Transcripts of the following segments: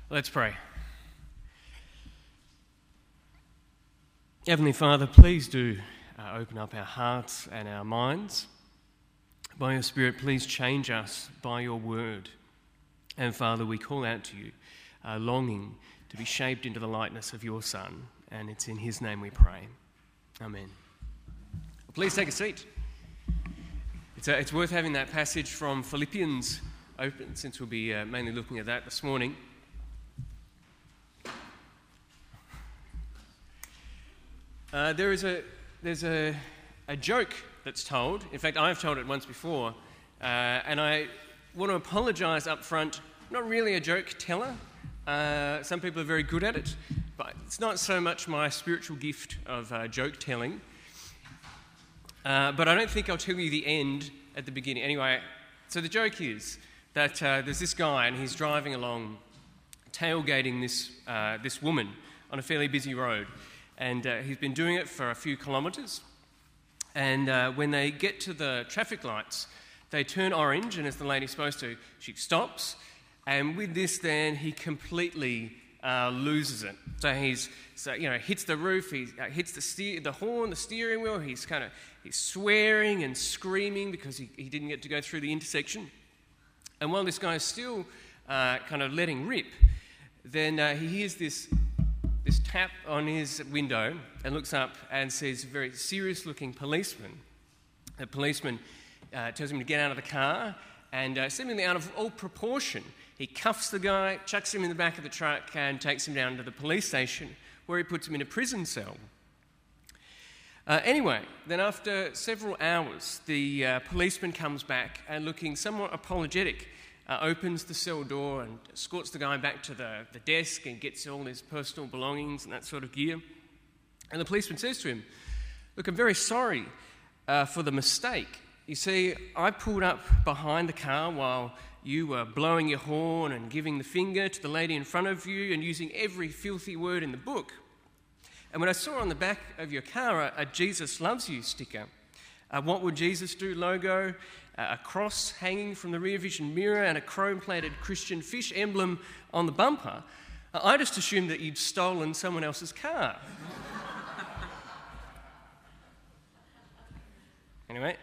Let's pray. Heavenly Father, please do open up our hearts and our minds. By your Spirit, please change us by your word. And Father, we call out to you, longing to be shaped into the likeness of your Son. And it's in his name we pray. Amen. Please take a seat. It's worth having that passage from Philippians open, since we'll be mainly looking at that this morning. There's a joke that's told. In fact, I've told it once before, and I want to apologise up front. I'm not really a joke teller. Some people are very good at it, but it's not so much my spiritual gift of joke telling. But I don't think I'll tell you the end at the beginning. Anyway, so the joke is that there's this guy, and he's driving along, tailgating this woman on a fairly busy road. And he's been doing it for a few kilometres. And when they get to the traffic lights, they turn orange, and as the lady's supposed to, she stops. And with this, then, he completely loses it. So he's hits the roof, he hits the horn, the steering wheel. He's swearing and screaming because he didn't get to go through the intersection. And while this guy's still kind of letting rip, then he hears this tap on his window and looks up and sees a very serious-looking policeman. The policeman tells him to get out of the car, and seemingly out of all proportion, he cuffs the guy, chucks him in the back of the truck, and takes him down to the police station, where he puts him in a prison cell. Anyway, then after several hours, the policeman comes back and, looking somewhat apologetic, opens the cell door and escorts the guy back to the desk and gets all his personal belongings and that sort of gear. And the policeman says to him, "Look, I'm very sorry for the mistake. You see, I pulled up behind the car while you were blowing your horn and giving the finger to the lady in front of you and using every filthy word in the book. And when I saw on the back of your car a Jesus Loves You sticker, What Would Jesus Do logo, a cross hanging from the rear vision mirror, and a chrome-plated Christian fish emblem on the bumper, I just assumed that you'd stolen someone else's car." Anyway,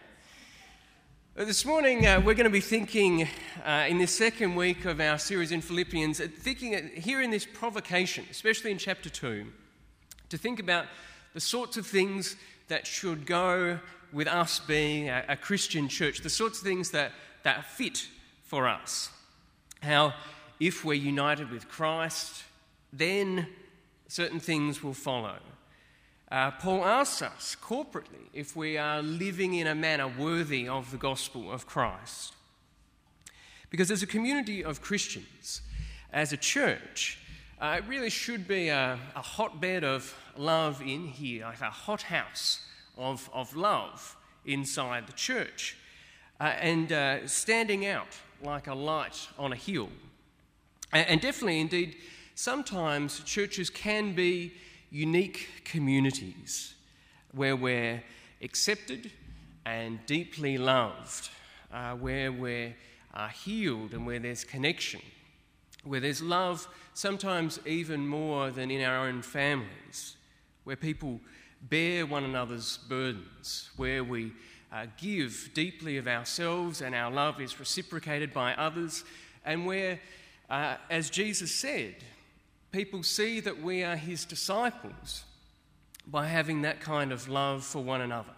this morning we're going to be thinking, in this second week of our series in Philippians, hearing this provocation, especially in chapter 2, to think about the sorts of things that should go with us being a Christian church, the sorts of things that fit for us. How, if we're united with Christ, then certain things will follow. Paul asks us corporately if we are living in a manner worthy of the gospel of Christ. Because as a community of Christians, as a church, it really should be a hotbed of love in here, like a hothouse of love inside the church, and standing out like a light on a hill. And definitely, indeed, sometimes churches can be unique communities where we're accepted and deeply loved, where we're healed and where there's connection, where there's love sometimes even more than in our own families, where people bear one another's burdens, where we give deeply of ourselves and our love is reciprocated by others, and where, as Jesus said, people see that we are his disciples by having that kind of love for one another.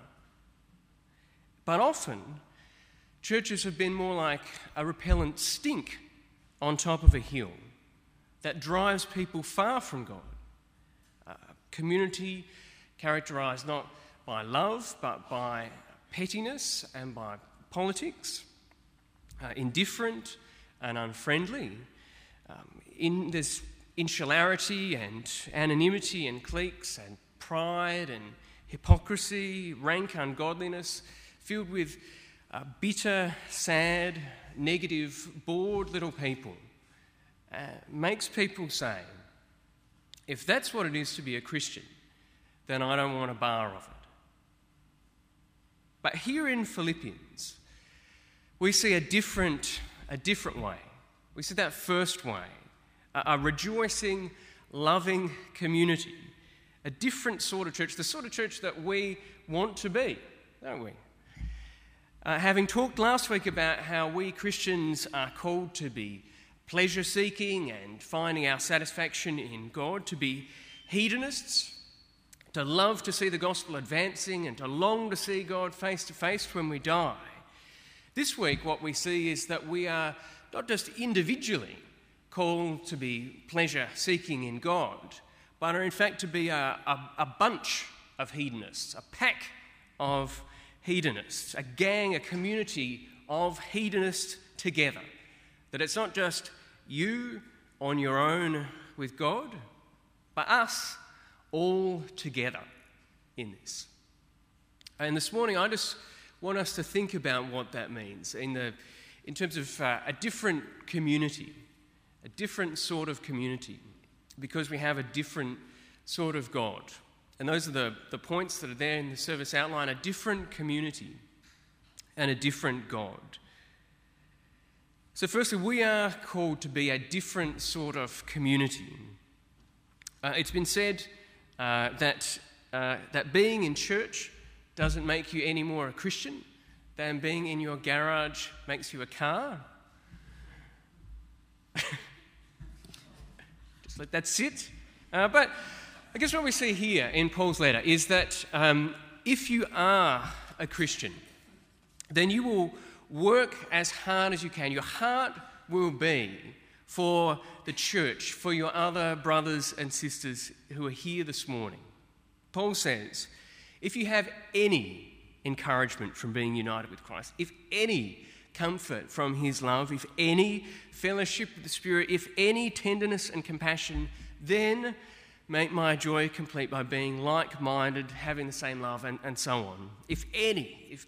But often, churches have been more like a repellent stink on top of a hill that drives people far from God. Community characterised not by love, but by pettiness and by politics, indifferent and unfriendly. There's insularity and anonymity and cliques and pride and hypocrisy, rank ungodliness, filled with bitter, sad, negative, bored little people. Makes people say, if that's what it is to be a Christian, then I don't want a bar of it. But here in Philippians, we see a different way. We see that first way, a rejoicing, loving community, a different sort of church, the sort of church that we want to be, don't we? Having talked last week about how we Christians are called to be pleasure-seeking and finding our satisfaction in God, to be hedonists, to love to see the gospel advancing and to long to see God face to face when we die. This week what we see is that we are not just individually called to be pleasure-seeking in God, but are in fact to be a bunch of hedonists, a pack of hedonists, a gang, a community of hedonists together. That it's not just you on your own with God, but us all together in this. And this morning I just want us to think about what that means in terms of a different community, a different sort of community, because we have a different sort of God. And those are the points that are there in the service outline: a different community and a different God. So firstly, we are called to be a different sort of community. It's been said that being in church doesn't make you any more a Christian than being in your garage makes you a car. Just let that sit. But I guess what we see here in Paul's letter is that if you are a Christian, then you will work as hard as you can. Your heart will be for the church, for your other brothers and sisters who are here this morning. Paul says, if you have any encouragement from being united with Christ, if any comfort from his love, if any fellowship with the Spirit, if any tenderness and compassion, then make my joy complete by being like-minded, having the same love, and so on. If any,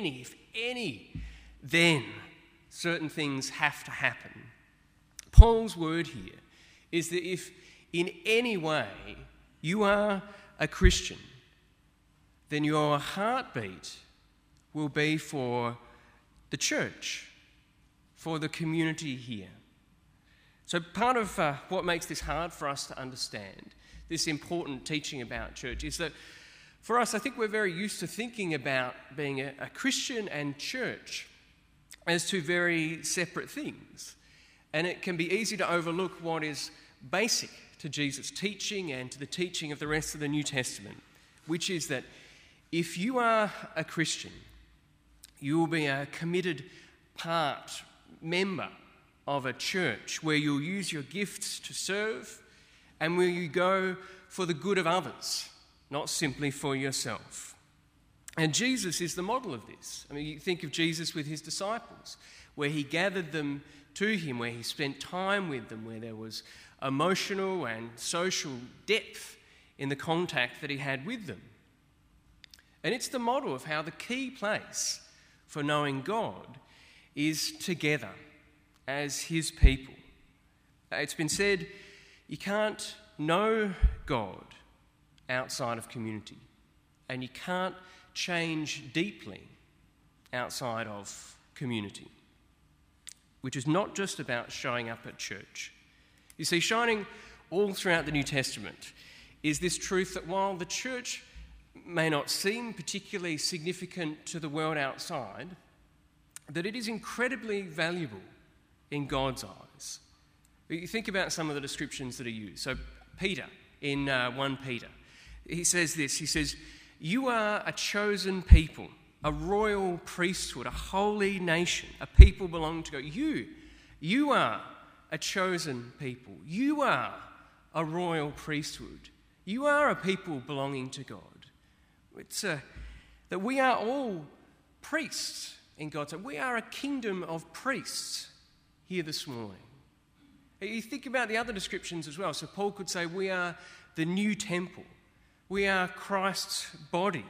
then certain things have to happen. Paul's word here is that if in any way you are a Christian, then your heartbeat will be for the church, for the community here. So part of what makes this hard for us to understand, this important teaching about church, is that for us, I think we're very used to thinking about being a Christian and church as two very separate things. And it can be easy to overlook what is basic to Jesus' teaching and to the teaching of the rest of the New Testament, which is that if you are a Christian, you will be a committed member of a church where you'll use your gifts to serve and where you go for the good of others, not simply for yourself. And Jesus is the model of this. I mean, you think of Jesus with his disciples, where he gathered them to him, where he spent time with them, where there was emotional and social depth in the contact that he had with them. And it's the model of how the key place for knowing God is together as his people. It's been said you can't know God outside of community, and you can't change deeply outside of community, which is not just about showing up at church. You see, shining all throughout the New Testament is this truth that while the church may not seem particularly significant to the world outside, that it is incredibly valuable in God's eyes. You think about some of the descriptions that are used. So Peter, in 1 Peter, he says this, he says, "You are a chosen people, a royal priesthood, a holy nation, a people belonging to God." You are a chosen people. You are a royal priesthood. You are a people belonging to God. It's that we are all priests in God's sight. We are a kingdom of priests here this morning. You think about the other descriptions as well. So Paul could say we are the new temple. We are Christ's body.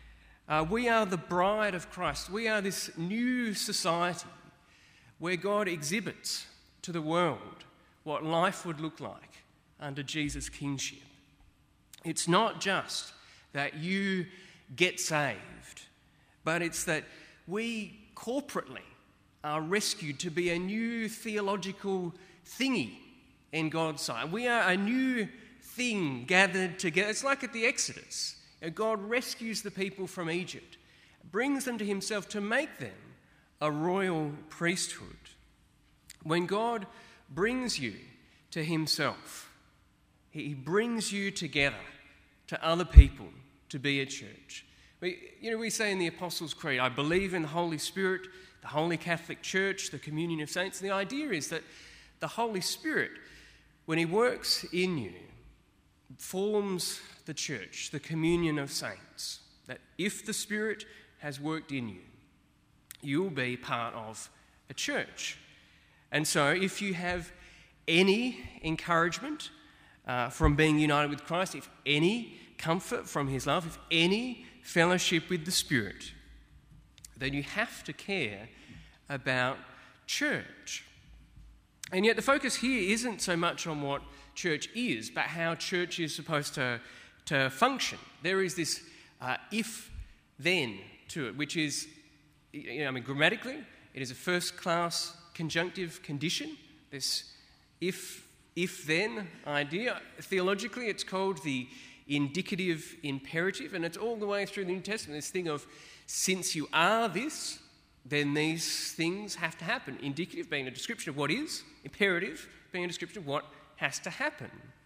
We are the bride of Christ. We are this new society where God exhibits to the world what life would look like under Jesus' kingship. It's not just that you get saved, but it's that we corporately are rescued to be a new theological thingy in God's sight. We are a new thing gathered together. It's like at the Exodus. God rescues the people from Egypt, brings them to himself to make them a royal priesthood. When God brings you to himself, he brings you together to other people to be a church. We say in the Apostles' Creed, I believe in the Holy Spirit, the Holy Catholic Church, the communion of saints. And the idea is that the Holy Spirit, when he works in you, forms the church, the communion of saints. That if the Spirit has worked in you, you'll be part of a church. And so if you have any encouragement from being united with Christ, if any comfort from his love, if any fellowship with the Spirit, then you have to care about church. And yet the focus here isn't so much on what church is, but how church is supposed to function. There is this if-then to it, which is, grammatically, it is a first-class conjunctive condition, this if-then idea. Theologically, it's called the indicative imperative, and it's all the way through the New Testament, this thing of, since you are this, then these things have to happen. Indicative being a description of what is, imperative being a description of what has to happen.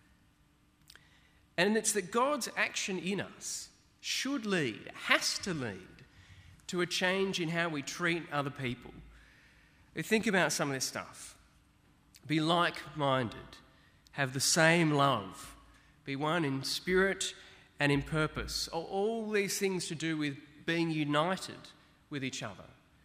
And it's that God's action in us should lead, has to lead, to a change in how we treat other people. Think about some of this stuff. Be like-minded, have the same love, be one in spirit and in purpose. All these things to do with being united with each other.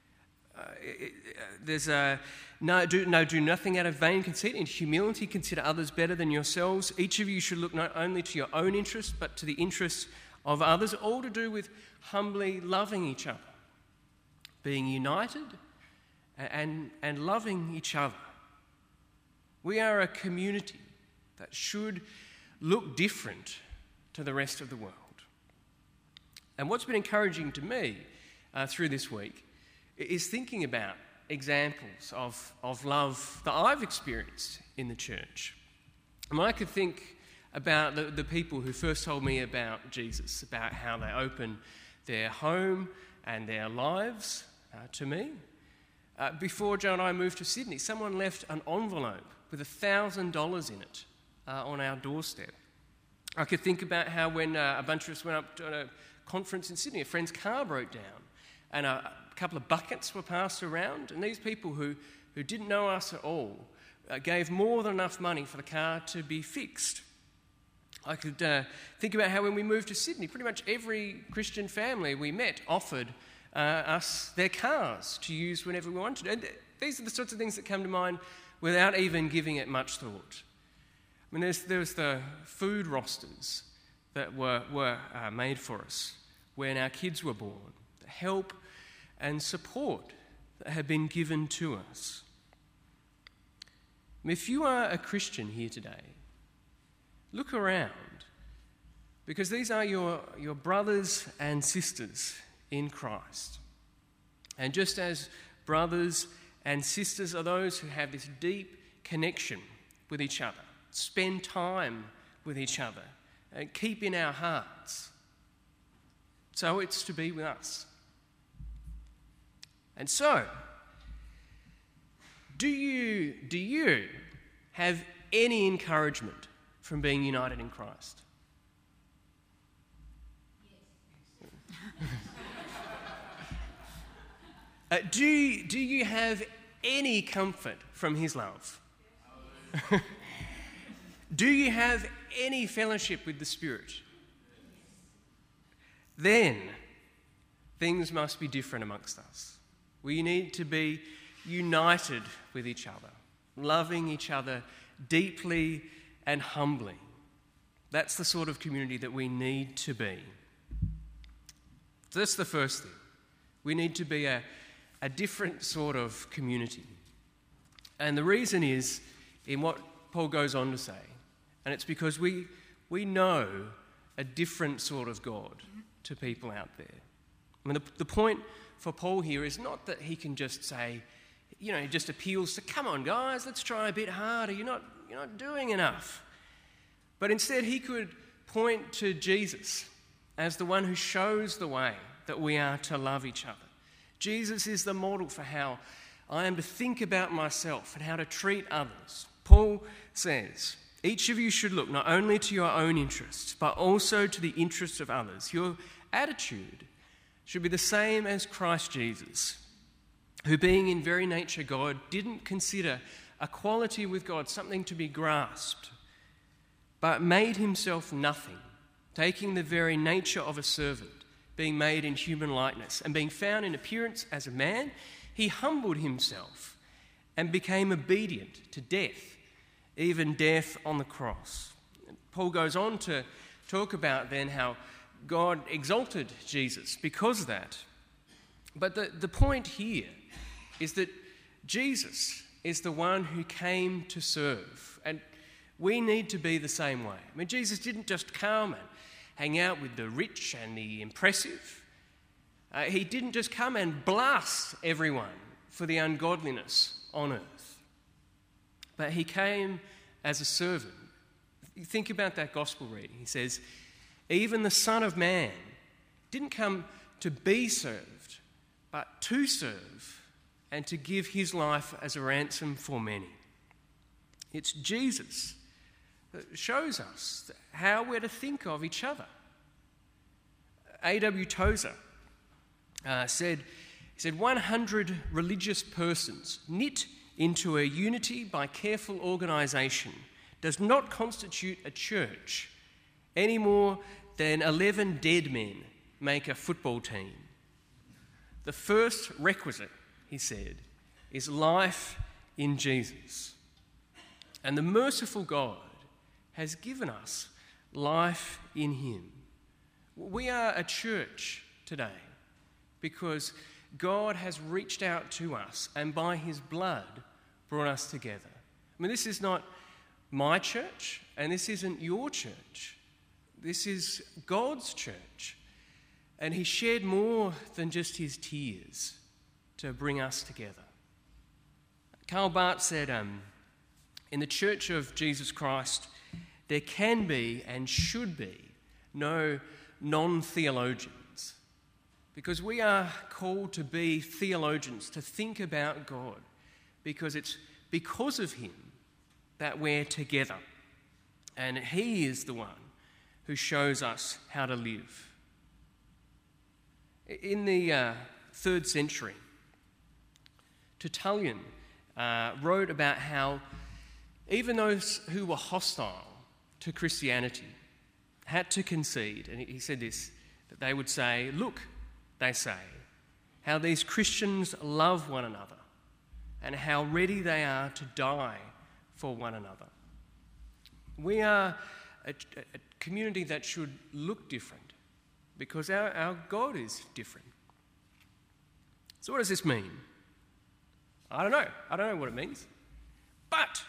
Do nothing out of vain conceit. In humility, consider others better than yourselves. Each of you should look not only to your own interests, but to the interests of others, all to do with humbly loving each other, being united and loving each other. We are a community that should look different to the rest of the world. And what's been encouraging to me through this week is thinking about examples of love that I've experienced in the church. And I could think about the people who first told me about Jesus, about how they opened their home and their lives to me. Before Joe and I moved to Sydney, someone left an envelope with $1,000 in it on our doorstep. I could think about how when a bunch of us went up to a conference in Sydney, a friend's car broke down and a couple of buckets were passed around, and these people who didn't know us at all gave more than enough money for the car to be fixed. I could think about how when we moved to Sydney, pretty much every Christian family we met offered us their cars to use whenever we wanted. And these are the sorts of things that come to mind without even giving it much thought. I mean, there was the food rosters that were made for us when our kids were born, the help and support that had been given to us. If you are a Christian here today, look around, because these are your brothers and sisters in Christ. And just as brothers and sisters are those who have this deep connection with each other, spend time with each other, and keep in our hearts, so it's to be with us. And so, do you have any encouragement from being united in Christ? Yes. Do you have any comfort from his love? Do you have any fellowship with the Spirit? Then things must be different amongst us. We need to be united with each other, loving each other deeply and humbly. That's the sort of community that we need to be. So that's the first thing. We need to be a different sort of community. And the reason is in what Paul goes on to say. And it's because we know a different sort of God to people out there. I mean, the point for Paul here is not that he can just say, he just appeals to, come on guys, let's try a bit harder, you're not doing enough. But instead he could point to Jesus as the one who shows the way that we are to love each other. Jesus is the model for how I am to think about myself and how to treat others. Paul says, each of you should look not only to your own interests, but also to the interests of others. Your attitude should be the same as Christ Jesus, who being in very nature God, didn't consider equality with God something to be grasped, but made himself nothing, taking the very nature of a servant, being made in human likeness, and being found in appearance as a man, he humbled himself and became obedient to death, even death on the cross. And Paul goes on to talk about then how God exalted Jesus because of that. But the point here is that Jesus is the one who came to serve, and we need to be the same way. I mean, Jesus didn't just come and hang out with the rich and the impressive. He didn't just come and blast everyone for the ungodliness on earth, but he came as a servant. You think about that gospel reading. He says, even the Son of Man didn't come to be served, but to serve and to give his life as a ransom for many. It's Jesus that shows us how we're to think of each other. A.W. Tozer said 100 religious persons knit into a unity by careful organisation does not constitute a church any more than 11 dead men make a football team. The first requisite, he said, is life in Jesus. And the merciful God has given us life in him. We are a church today because God has reached out to us and by his blood brought us together. I mean, this is not my church and this isn't your church. This is God's church. And he shed more than just his tears to bring us together. Karl Barth said, in the Church of Jesus Christ, there can be and should be no non-theologians, because we are called to be theologians, to think about God, because it's because of him that we're together, and he is the one who shows us how to live. In the 3rd century, Tertullian wrote about how even those who were hostile to Christianity had to concede, and he said this, that they would say, look, they say, how these Christians love one another and how ready they are to die for one another. We are a community that should look different because our God is different. So what does this mean? I don't know what it means. But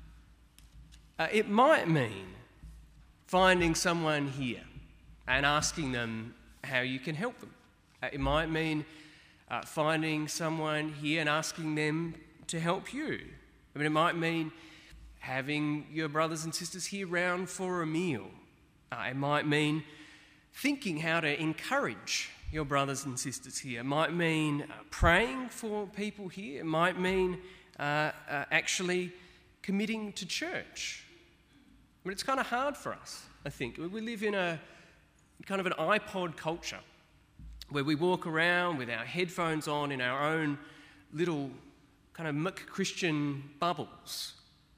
it might mean finding someone here and asking them how you can help them. It might mean finding someone here and asking them to help you. I mean, it might mean having your brothers and sisters here round for a meal. It might mean thinking how to encourage your brothers and sisters here. It might mean praying for people here. It might mean actually committing to church. But it's kind of hard for us, I think. We live in a kind of an iPod culture where we walk around with our headphones on in our own little kind of Christian bubbles.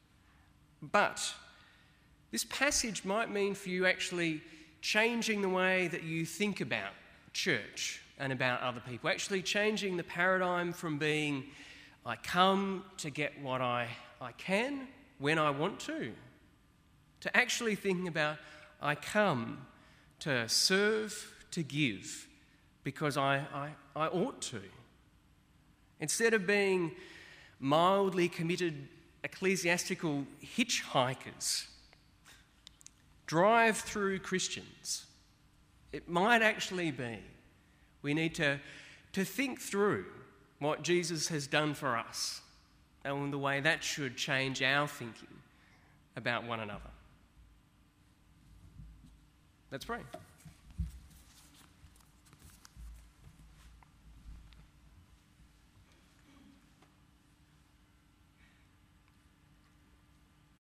But this passage might mean for you actually changing the way that you think about church and about other people, actually changing the paradigm from being I come to get what I can when I want to actually thinking about I come to serve, to give, because I ought to. Instead of being mildly committed ecclesiastical hitchhikers, drive-through Christians, it might actually be we need to think through what Jesus has done for us, and the way that should change our thinking about one another. Let's pray.